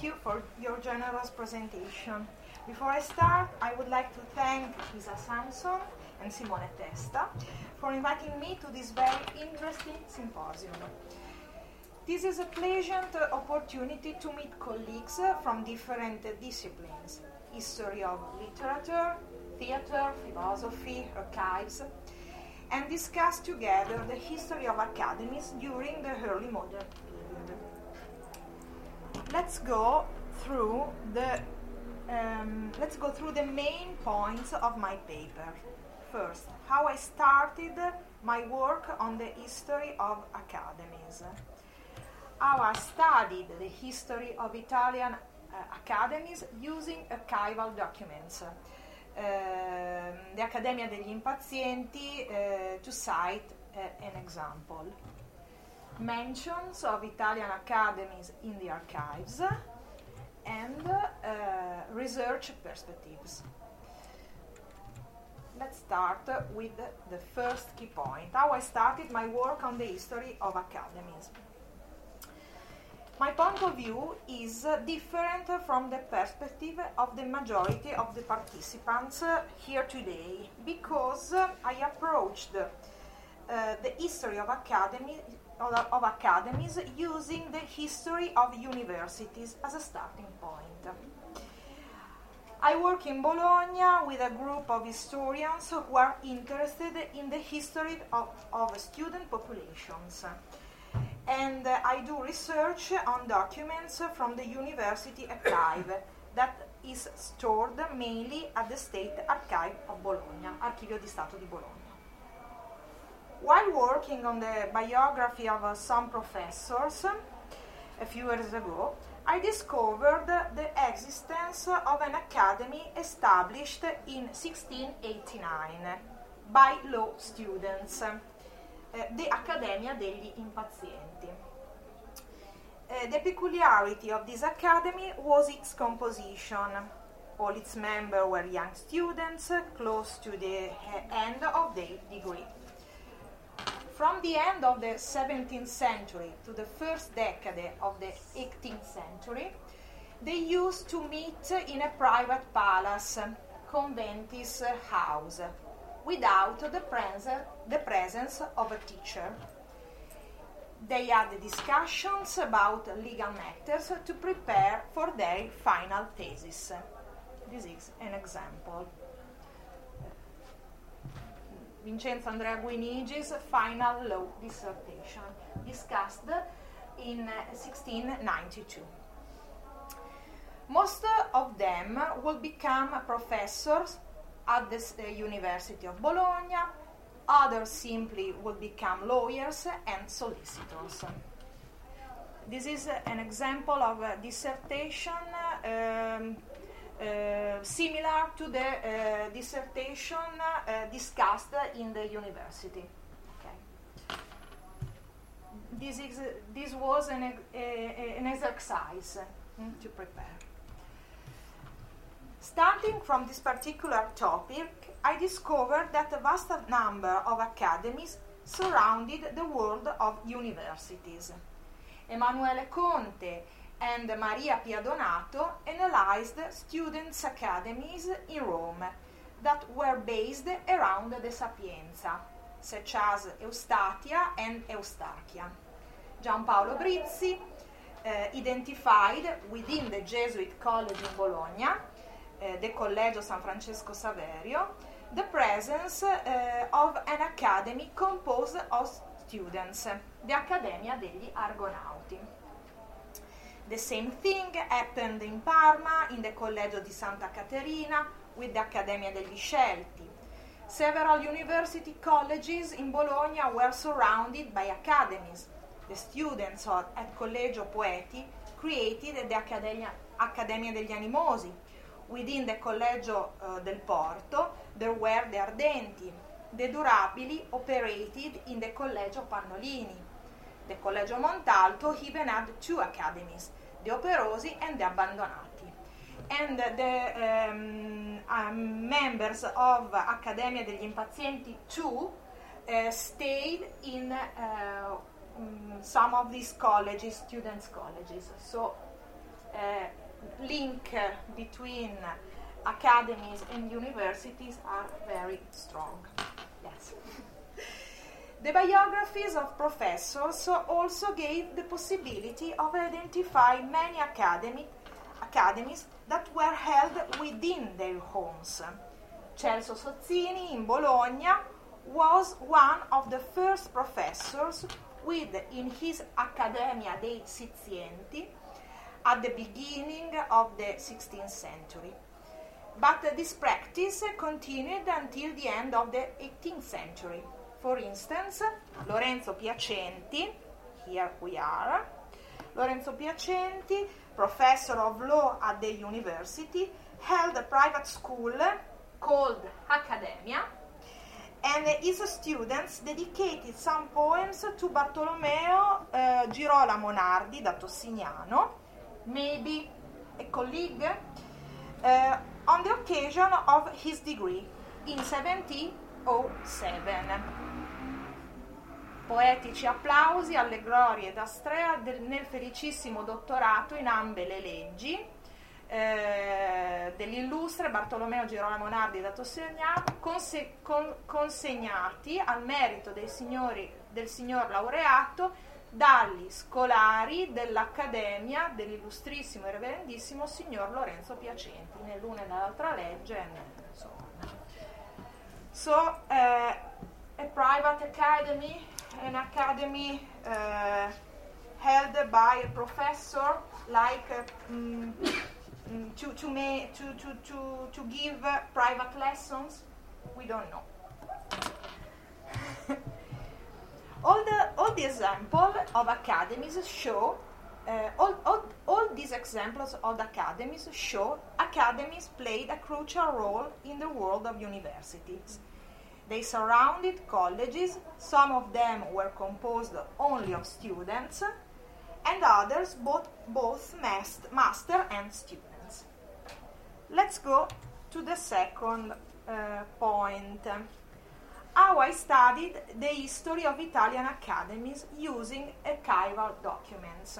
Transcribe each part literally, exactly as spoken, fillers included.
thank you for your generous presentation. Before I start, I would like to thank Isa Samson and Simone Testa for inviting me to this very interesting symposium. This is a pleasant opportunity to meet colleagues from different disciplines: history of literature, theater, philosophy, archives, and discuss together the history of academies during the early modern period. Let's go through the um, let's go through the main points of my paper. First, how I started my work on the history of academies. How I studied the history of Italian uh, academies using archival documents. Uh, the Accademia degli Impazienti, uh, to cite uh, an example. Mentions of Italian academies in the archives and uh, research perspectives. Let's start with the first key point, how I started my work on the history of academies. My point of view is uh, different from the perspective of the majority of the participants uh, here today, because uh, I approached uh, the history of, academy, of, of academies using the history of universities as a starting point. I work in Bologna with a group of historians who are interested in the history of, of student populations. And uh, I do research on documents from the university archive that is stored mainly at the State Archive of Bologna, Archivio di Stato di Bologna. While working on the biography of uh, some professors uh, a few years ago, I discovered the existence of an academy established in sixteen eighty-nine by law students. Uh, the Accademia degli Impazienti. Uh, the peculiarity of this academy was its composition. All its members were young students, uh, close to the uh, end of their degree. From the end of the seventeenth century to the first decade of the eighteenth century, they used to meet in a private palace, Conventis House, without the, pres- the presence of a teacher. They had discussions about legal matters to prepare for their final thesis. This is an example. Vincenzo Andrea Guinigi's final law dissertation, discussed in uh, sixteen ninety-two. Most of them will become professors at the uh, University of Bologna. Others simply will become lawyers and solicitors. This is uh, an example of a dissertation um, uh, similar to the uh, dissertation uh, discussed in the university. Okay. This, is, uh, this was an, uh, an exercise uh, to prepare. Starting from this particular topic, I discovered that a vast number of academies surrounded the world of universities. Emanuele Conte and Maria Pia Donato analyzed students' academies in Rome that were based around the Sapienza, such as Eustatia and Eustachia. Giampaolo Brizzi uh, identified within the Jesuit College in Bologna, Uh, the Collegio San Francesco Saverio, the presence uh, of an academy composed of students, the Accademia degli Argonauti. The same thing happened in Parma, in the Collegio di Santa Caterina, with the Accademia degli Scelti. Several university colleges in Bologna were surrounded by academies. The students at Collegio Poeti created the Accademia, Accademia degli Animosi. Within the Collegio uh, del Porto, there were the Ardenti. The Durabili operated in the Collegio Pannolini. The Collegio Montalto even had two academies, the Operosi and the Abbandonati. And uh, the um, um, members of Accademia degli Impazienti too uh, stayed in uh, um, some of these colleges, students' colleges. So uh, link uh, between academies and universities are very strong. Yes. The biographies of professors also gave the possibility of identifying many academy, academies that were held within their homes. Celso Sozzini in Bologna was one of the first professors with in his Accademia dei Sizienti at the beginning of the sixteenth century. But uh, this practice continued until the end of the eighteenth century. For instance, Lorenzo Piacenti, here we are, Lorenzo Piacenti, professor of law at the university, held a private school called Accademia, and his students dedicated some poems to Bartolomeo uh, Girolamo Nardi da Tossignano, maybe a colleague, uh, on the occasion of his degree in seventeen oh seven. Poetici applausi alle glorie d'Astrea del, nel felicissimo dottorato in ambe le leggi eh, dell'illustre Bartolomeo Girolamo Nardi da Tossignano, conse- con- consegnati al merito dei signori, del signor laureato dagli scolari dell'Accademia dell'illustrissimo e reverendissimo signor Lorenzo Piacenti, nell'una e nell'altra legge, and so on. So, uh, a private academy, an academy uh, held by a professor, like uh, mm, mm, to to, may, to to to to give uh, private lessons, we don't know. all the all the examples of academies show uh, all, all all these examples of academies show academies played a crucial role in the world of universities. They surrounded colleges. Some of them were composed only of students, and others both, both mast- master and students. Let's go to the second uh, point. How I studied the history of Italian academies using archival documents.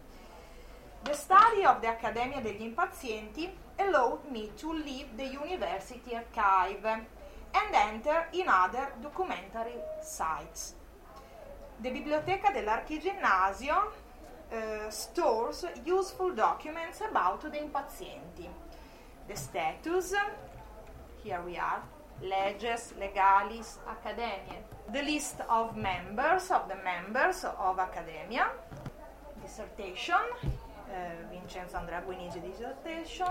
The study of the Accademia degli Impazienti allowed me to leave the university archive and enter in other documentary sites. The Biblioteca dell'Archiginnasio uh, stores useful documents about the Impazienti. The status, here we are, leges, legalis, Academiae. The list of members, of the members of Accademia, dissertation, uh, Vincenzo Andrea Guinigi dissertation,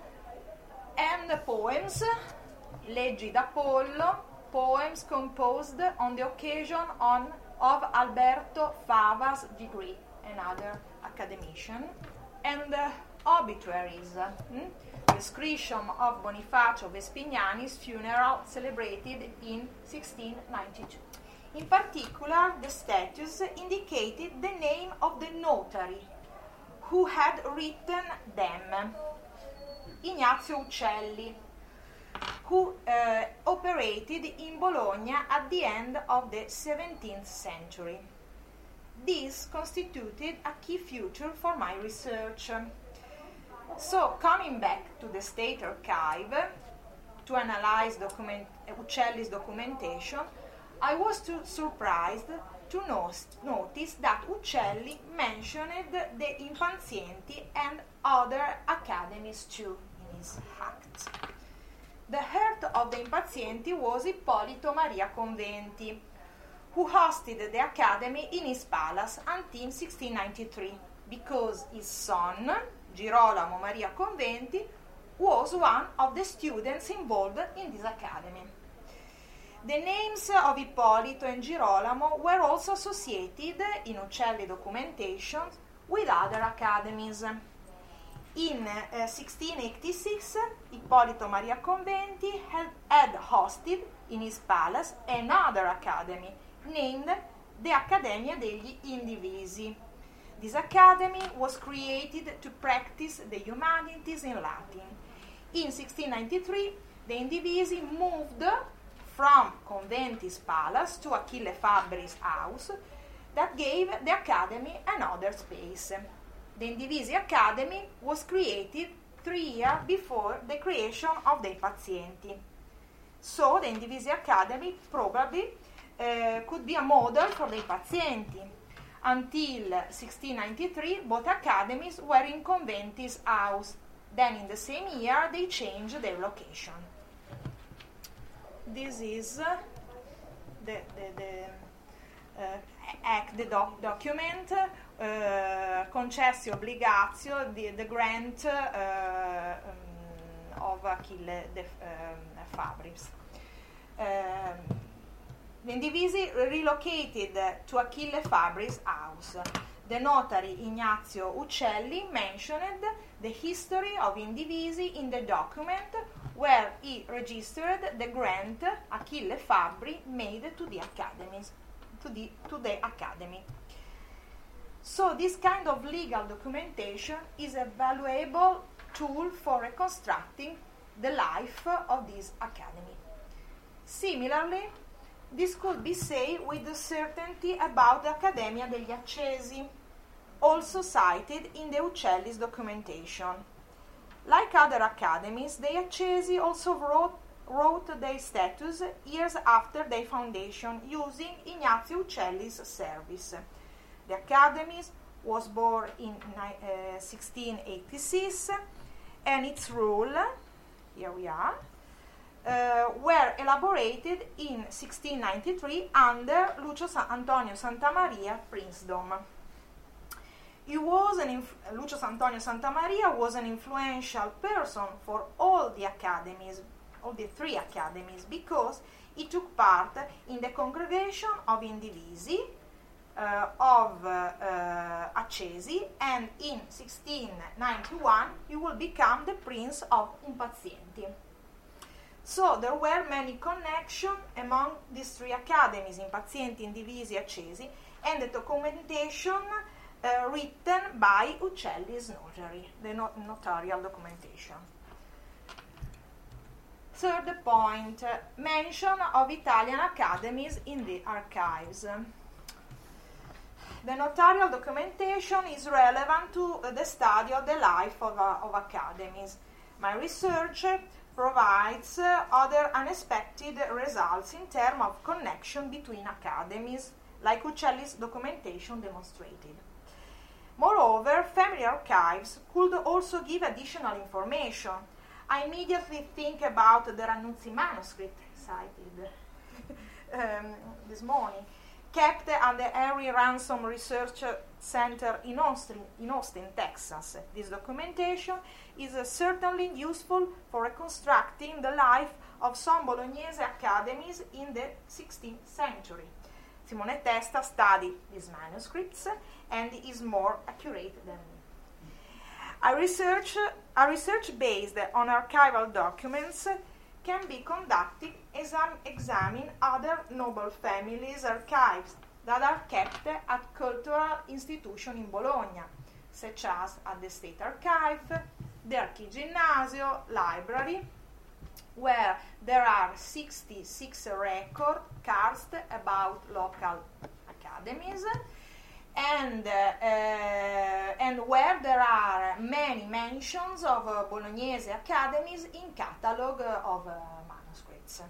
and the poems, Leggi d'Apollo, poems composed on the occasion on, of Alberto Fava's degree, another academician, and uh, obituaries, hmm? Description of Bonifacio Vespignani's funeral celebrated in sixteen ninety-two. In particular, the status indicated the name of the notary who had written them, Ignazio Uccelli, who uh, operated in Bologna at the end of the seventeenth century. This constituted a key feature for my research. So, coming back to the State Archive to analyze document, Uccelli's documentation, I was too surprised to no- notice that Uccelli mentioned the Impazienti and other academies too in his act. The head of the Impazienti was Ippolito Maria Conventi, who hosted the academy in his palace until sixteen ninety-three, because his son, Girolamo Maria Conventi, was one of the students involved in this academy. The names of Ippolito and Girolamo were also associated in Uccelli documentation with other academies. In uh, sixteen eighty-six, Ippolito Maria Conventi had, had hosted in his palace another academy named the Accademia degli Indivisi. This academy was created to practice the humanities in Latin. In sixteen ninety-three, the Indivisi moved from Conventi's palace to Achille Fabri's house that gave the academy another space. the Indivisi Academy was created three years before the creation of the Pazienti. So the Indivisi Academy probably uh, could be a model for the Pazienti. Until sixteen ninety-three, both academies were in Conventis House. Then in the same year, they changed their location. This is uh, the, the, the, uh, act, the doc- document, uh, concessio obligatio, the, the grant uh, um, of Achille de um, Fabris. Um, The Indivisi relocated to Achille Fabris' house. The notary Ignazio Uccelli mentioned the history of Indivisi in the document where he registered the grant Achille Fabri made to the academies, to the, to the academy. So this kind of legal documentation is a valuable tool for reconstructing the life of this academy. Similarly, this could be said with certainty about the Accademia degli Accesi, also cited in the Uccelli's documentation. Like other academies, the Accesi also wrote, wrote their status years after their foundation using Ignazio Uccelli's service. The Academy was born in uh, sixteen eighty-six, and its rule, here we are, Uh, were elaborated in sixteen ninety-three under Lucio San Antonio Santamaria princedom. He was an inf- Lucio Antonio Santamaria was an influential person for all the academies, all the three academies, because he took part in the congregation of Indivisi, uh, of uh, uh, Accesi, and in sixteen ninety-one he will become the Prince of Impazienti. So there were many connections among these three academies, Impazienti, Indivisi, Accesi, and the documentation uh, written by Uccelli's notary, the not- notarial documentation. Third point, uh, mention of Italian academies in the archives. The notarial documentation is relevant to uh, the study of the life of, uh, of academies. My research provides uh, other unexpected results in terms of connection between academies, like Uccelli's documentation demonstrated. Moreover, family archives could also give additional information. I immediately think about the Rannuzzi manuscript cited um, this morning, kept at the Henry Ransom Research Center in Austin, in Austin, Texas. This documentation is uh, certainly useful for reconstructing the life of some Bolognese academies in the sixteenth century. Simone Testa studied these manuscripts and is more accurate than me. A research, a research based on archival documents can be conducted as examine other noble families' archives that are kept at cultural institutions in Bologna, such as at the State Archive, the Archiginnasio Library, where there are sixty-six record cards about local academies, and, uh, uh, and where there are many mentions of uh, Bolognese academies in catalog uh, of uh, manuscripts.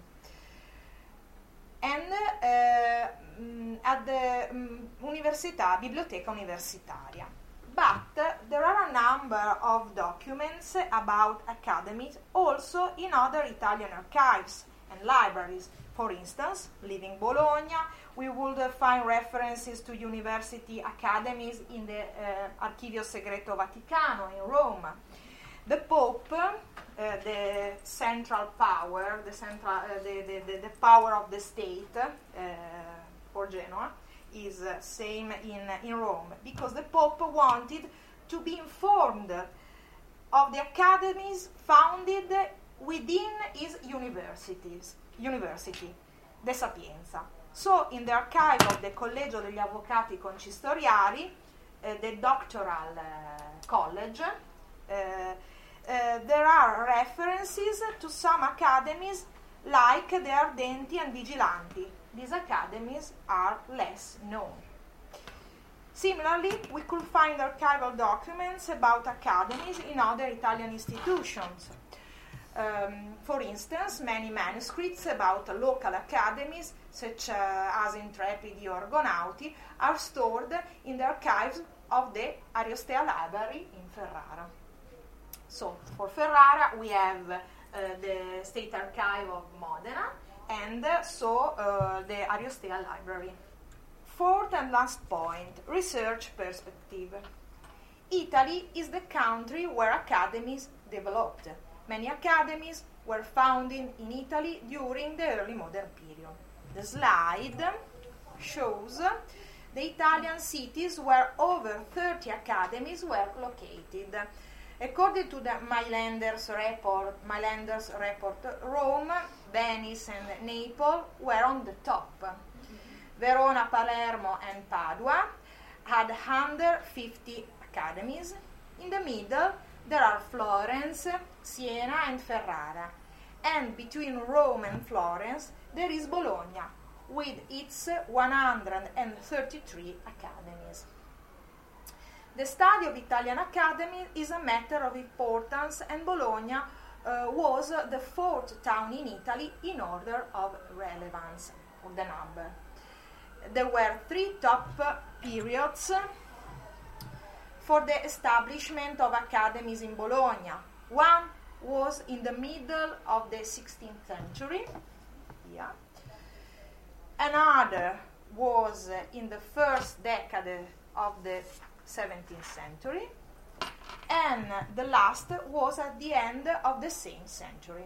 And uh, mm, at the um, Università, Biblioteca Universitaria. But uh, there are a number of documents about academies also in other Italian archives and libraries. For instance, Living Bologna, we would uh, find references to university academies in the uh, Archivio Segreto Vaticano in Rome. The Pope, uh, the central power, the, central, uh, the, the, the, the power of the state uh, for Genoa, is uh, same in, in Rome, because the Pope wanted to be informed of the academies founded within his universities, university, the Sapienza. So in the archive of the Collegio degli Avvocati Consistoriali, uh, the doctoral uh, college, uh, uh, there are references to some academies like the Ardenti and Vigilanti. These academies are less known. Similarly, we could find archival documents about academies in other Italian institutions. Um, for instance, many manuscripts about local academies, such uh, as Intrepidi or Argonauti, are stored in the archives of the Ariostea Library in Ferrara. So, for Ferrara, we have uh, the State Archive of Modena, and uh, so uh, the Ariostea Library. Fourth and last point, research perspective. Italy is the country where academies developed. Many academies were founded in Italy during the early modern period. The slide shows the Italian cities where over thirty academies were located. According to the Mailander's report, Mailander's report, Rome, Venice, and Naples were on the top. Verona, Palermo, and Padua had under fifty academies. In the middle, there are Florence, Siena, and Ferrara. And between Rome and Florence, there is Bologna, with its one hundred thirty-three academies. The study of Italian academy is a matter of importance, and Bologna uh, was the fourth town in Italy in order of relevance of the number. There were three top periods for the establishment of academies in Bologna. One was in the middle of the sixteenth century. Yeah. Another was in the first decade of the seventeenth century. And the last was at the end of the same century.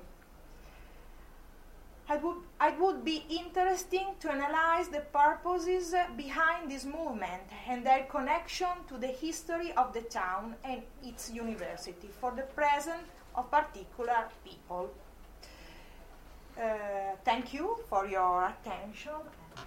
It would, it would be interesting to analyze the purposes behind this movement and their connection to the history of the town and its university for the present of particular people. Uh, thank you for your attention.